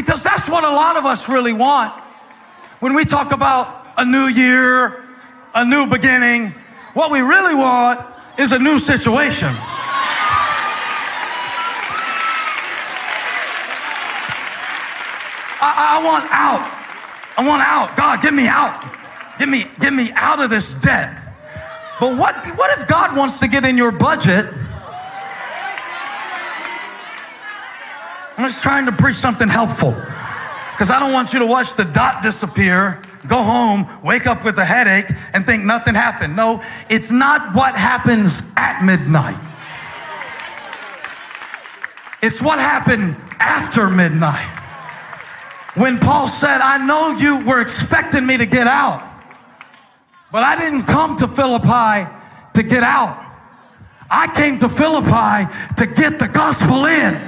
Because that's what a lot of us really want. When we talk about a new year, a new beginning, what we really want is a new situation. I want out. I want out. God, get me out. Get me out of this debt. But what if God wants to get in your budget? I'm just trying to preach something helpful, because I don't want you to watch the dot disappear, go home, wake up with a headache, and think nothing happened. No, it's not what happens at midnight. It's what happened after midnight. When Paul said, I know you were expecting me to get out, but I didn't come to Philippi to get out. I came to Philippi to get the gospel in.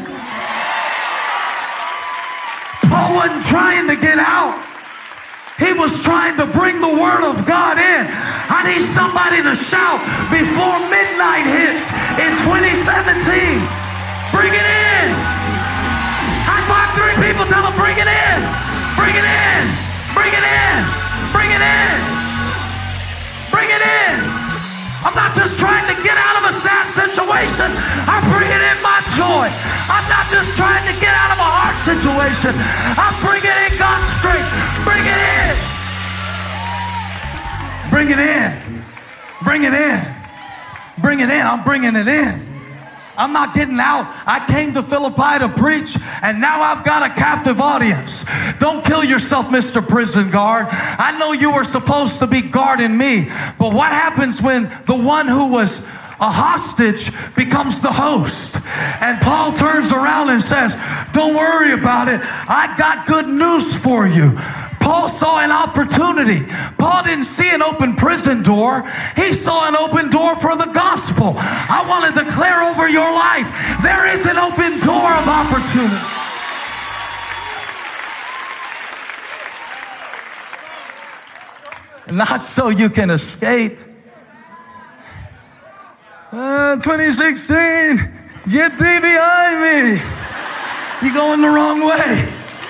Paul wasn't trying to get out. He was trying to bring the word of God in. I need somebody to shout before midnight hits in 2017. Bring it in. High five three people. Tell them, bring it in. Bring it in. Bring it in. Bring it in. Bring it in. I'm not just trying to get out of a sad situation. I'm bringing in my joy. I'm not just trying to get out of a hard situation. I'm bringing in God's strength. Bring it in. Bring it in. Bring it in. Bring it in. I'm bringing it in. I'm not getting out. I came to Philippi to preach, and now I've got a captive audience. Don't kill yourself, Mr. Prison Guard. I know you were supposed to be guarding me, but what happens when the one who was a hostage becomes the host? And Paul turns around and says, don't worry about it. I got good news for you. Paul saw an opportunity. Paul didn't see an open prison door. He saw an open door for the gospel. I want to declare over your life, there is an open door of opportunity. Not so you can escape. 2016, get thee behind me. You're going the wrong way.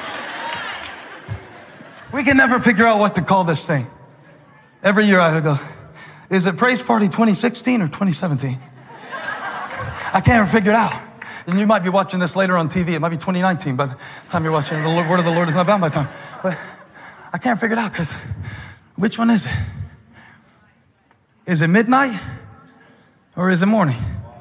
We can never figure out what to call this thing. Every year I go, is it Praise Party 2016 or 2017? I can't ever figure it out. And you might be watching this later on TV. It might be 2019 by the time you're watching. The word of the Lord is not bound by time. But I can't figure it out, because which one is it? Is it midnight or is it morning?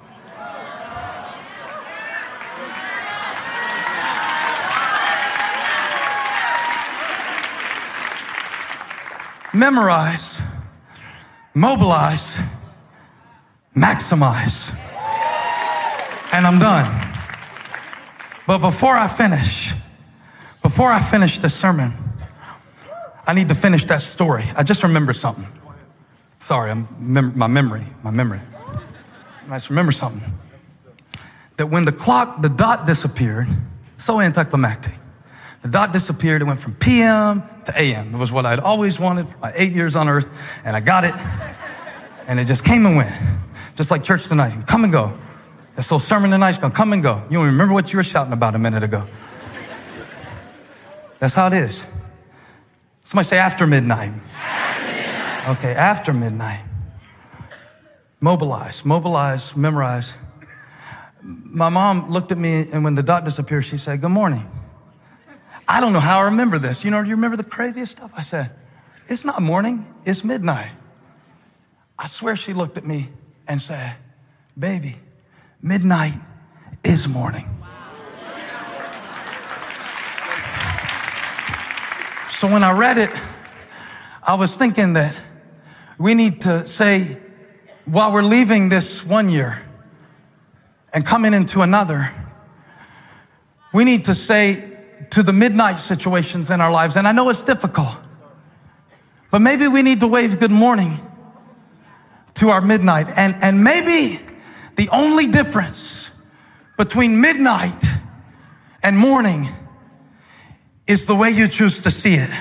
Memorize, mobilize, maximize. And I'm done. But before I finish this sermon, I need to finish that story. I just remembered something. Sorry, my memory. I just remember something. That when the dot disappeared, so anticlimactic. The dot disappeared. It went from PM to AM. It was what I'd always wanted for my 8 years on earth, and I got it. And it just came and went. Just like church tonight. You can come and go. This whole sermon tonight's going to come and go. You don't remember what you were shouting about a minute ago. That's how it is. Somebody say after midnight. After midnight. Okay, after midnight. Mobilize, memorize. My mom looked at me, and when the dot disappeared, she said, good morning. I don't know how I remember this. Do you remember the craziest stuff? I said, it's not morning, it's midnight. I swear she looked at me and said, baby, midnight is morning. So when I read it, I was thinking that we need to say, while we're leaving this one year and coming into another, we need to say to the midnight situations in our lives, and I know it's difficult, but maybe we need to wave good morning to our midnight. And maybe the only difference between midnight and morning is the way you choose to see it.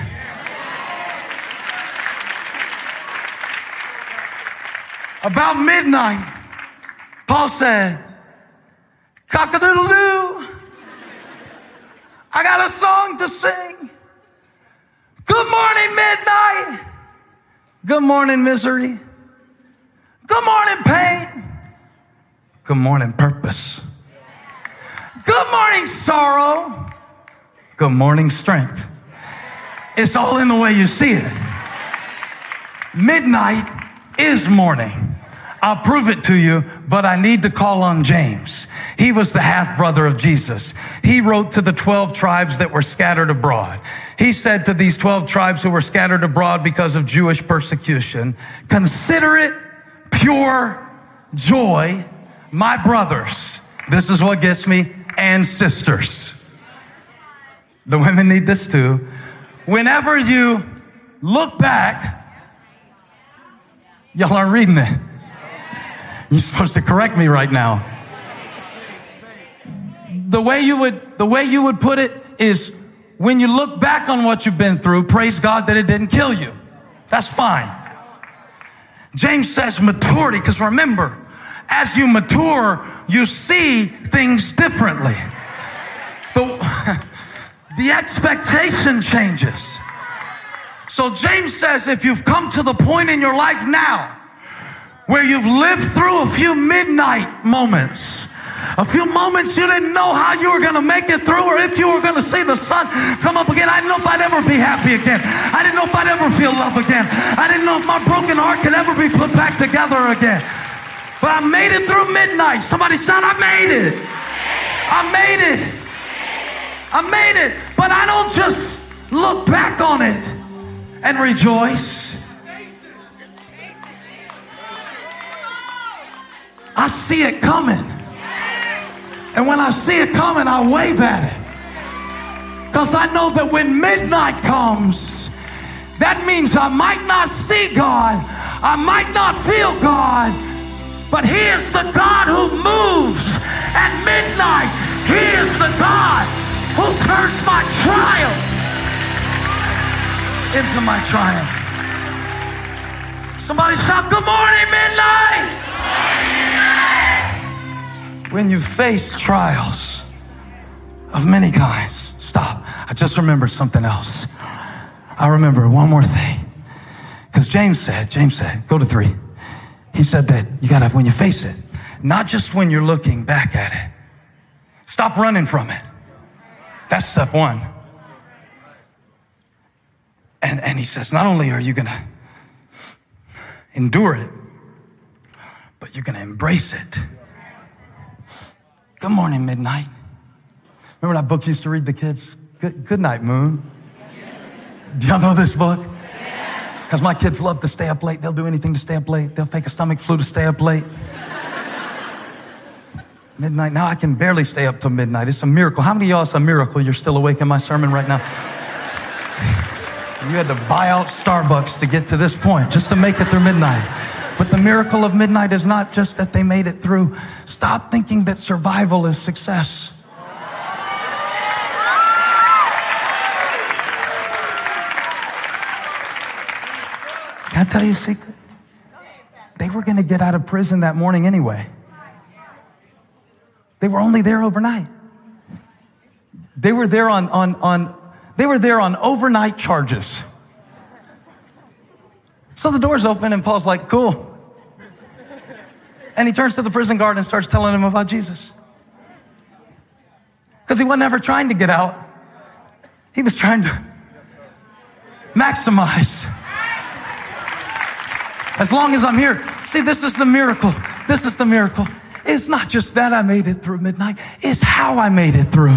About midnight, Paul said, cock-a-doodle-doo. I got a song to sing. Good morning, midnight. Good morning, misery. Good morning, pain. Good morning, purpose. Good morning, sorrow. Good morning, strength. It's all in the way you see it. Midnight is morning. I'll prove it to you, but I need to call on James. He was the half-brother of Jesus. He wrote to the 12 tribes that were scattered abroad. He said to these 12 tribes who were scattered abroad because of Jewish persecution, consider it pure joy, my brothers. This is what gets me, and sisters. The women need this too. Whenever you look back, y'all aren't reading it. You're supposed to correct me right now. The way you would put it is, when you look back on what you've been through, praise God that it didn't kill you. That's fine. James says maturity, because remember, as you mature, you see things differently. The expectation changes. So James says, if you've come to the point in your life now where you've lived through a few midnight moments, a few moments you didn't know how you were going to make it through, or if you were going to see the sun come up again. I didn't know if I'd ever be happy again. I didn't know if I'd ever feel love again. I didn't know if my broken heart could ever be put back together again. But I made it through midnight. Somebody shout, I made it. I made it. I made it. But I don't just look back on it and rejoice. I see it coming. And when I see it coming, I wave at it. Because I know that when midnight comes, that means I might not see God. I might not feel God. But He is the God who moves at midnight. He is the God who turns my trial into my triumph. Somebody shout, good morning, midnight. When you face trials of many kinds, stop. I just remembered something else. I remember one more thing. Because James said, go to 3. He said that you gotta, when you face it, not just when you're looking back at it. Stop running from it. That's step 1. And he says, not only are you gonna endure it, but you're gonna embrace it. Good morning, midnight. Remember that book you used to read the kids? Good night, moon. Do y'all know this book? Because my kids love to stay up late. They'll do anything to stay up late. They'll fake a stomach flu to stay up late. Midnight. Now I can barely stay up till midnight. It's a miracle. How many of y'all, it's a miracle you're still awake in my sermon right now? You had to buy out Starbucks to get to this point, just to make it through midnight. But the miracle of midnight is not just that they made it through. Stop thinking that survival is success. Can I tell you a secret? They were going to get out of prison that morning anyway. They were only there overnight. They were there on overnight charges. So the door's open and Paul's like, cool. And he turns to the prison guard and starts telling him about Jesus. Because he wasn't ever trying to get out. He was trying to maximize. As long as I'm here. See, this is the miracle. This is the miracle. It's not just that I made it through midnight. It's how I made it through.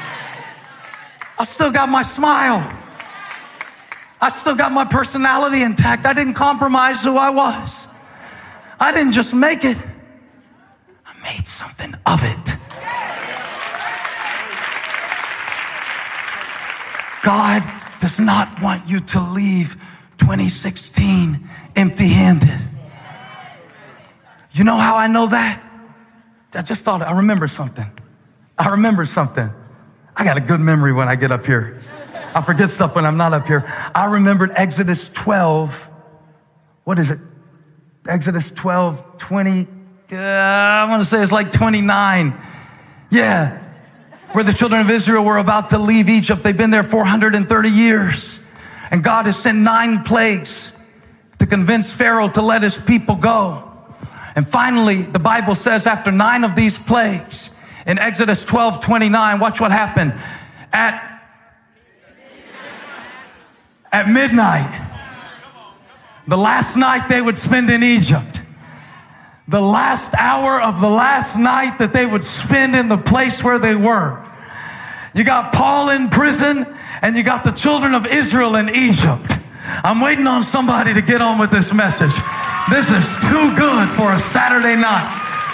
I still got my smile. I still got my personality intact. I didn't compromise who I was. I didn't just make it. I made something of it. God does not want you to leave 2016 empty-handed. You know how I know that? I remember something. I got a good memory when I get up here. I forget stuff when I'm not up here. I remembered Exodus 12. What is it? Exodus 12, 20. I want to say it's like 29. Yeah. where the children of Israel were about to leave Egypt. They've been there 430 years. And God has sent 9 plagues to convince Pharaoh to let his people go. And finally, the Bible says after 9 of these plagues, in Exodus 12:29, watch what happened. At midnight, the last night they would spend in Egypt, the last hour of the last night that they would spend in the place where they were. You got Paul in prison, and you got the children of Israel in Egypt. I'm waiting on somebody to get on with this message. This is too good for a Saturday night.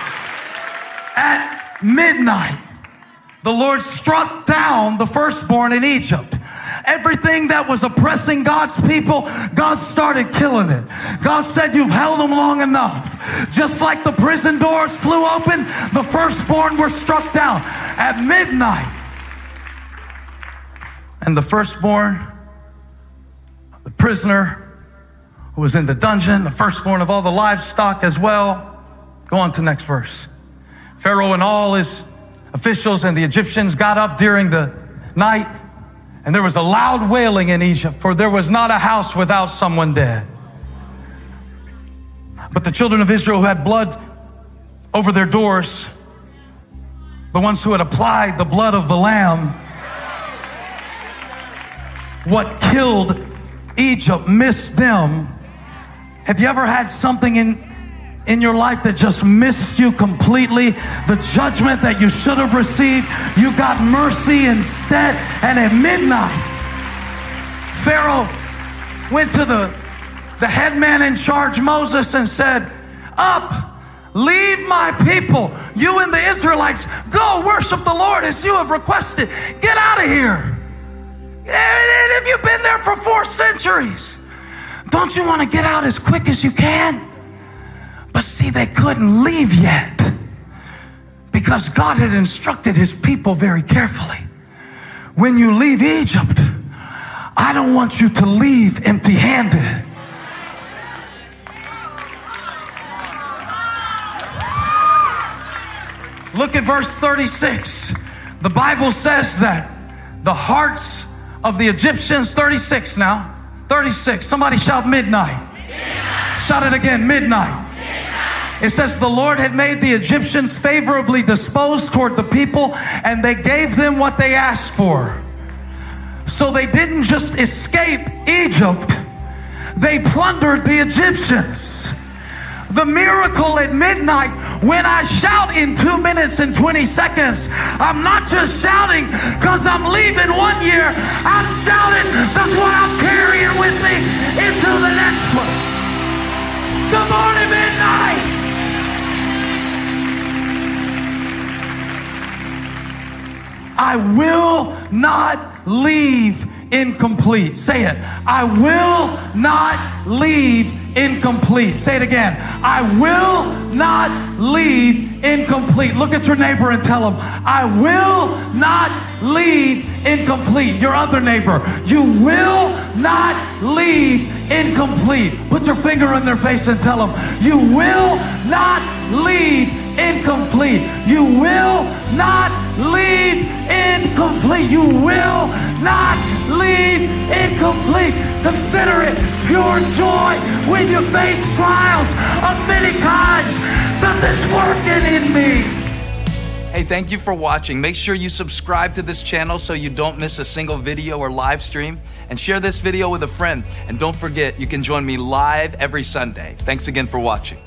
At midnight, the Lord struck down the firstborn in Egypt. Everything that was oppressing God's people, God started killing it. God said, you've held them long enough. Just like the prison doors flew open, the firstborn were struck down at midnight. And the firstborn, the prisoner who was in the dungeon, the firstborn of all the livestock as well. Go on to the next verse. Pharaoh and all his officials and the Egyptians got up during the night, and there was a loud wailing in Egypt, for there was not a house without someone dead. But the children of Israel who had blood over their doors, the ones who had applied the blood of the lamb, what killed Egypt missed them. Have you ever had something in your life that just missed you completely? The judgment that you should have received, you got mercy instead. And at midnight, Pharaoh went to the head man in charge, Moses, and said, up, leave my people, you and the Israelites, go worship the Lord as you have requested. Get out of here. And if you've been there for 4 centuries, don't you want to get out as quick as you can? But see, they couldn't leave yet because God had instructed his people very carefully. When you leave Egypt, I don't want you to leave empty-handed. Look at verse 36. The Bible says that the hearts of the Egyptians, 36 now, 36. Somebody shout midnight. Midnight. Shout it again, midnight. Midnight. It says the Lord had made the Egyptians favorably disposed toward the people, and they gave them what they asked for. So they didn't just escape Egypt, they plundered the Egyptians. The miracle at midnight, when I shout in 2 minutes and 20 seconds, I'm not just shouting because I'm leaving 1 year. I'm shouting, that's what I'm carrying with me into the next one. Good morning, midnight. I will not leave incomplete. Say it. I will not leave incomplete. Say it again. I will not leave incomplete. Look at your neighbor and tell him, I will not leave incomplete. Your other neighbor, you will not leave incomplete. Put your finger in their face and tell them, you will not leave incomplete. You will not leave incomplete. You will not leave incomplete. Consider it pure joy when you face trials of many kinds, because it's working in me. Hey, thank you for watching. Make sure you subscribe to this channel so you don't miss a single video or live stream, and share this video with a friend. And don't forget, you can join me live every Sunday. Thanks again for watching.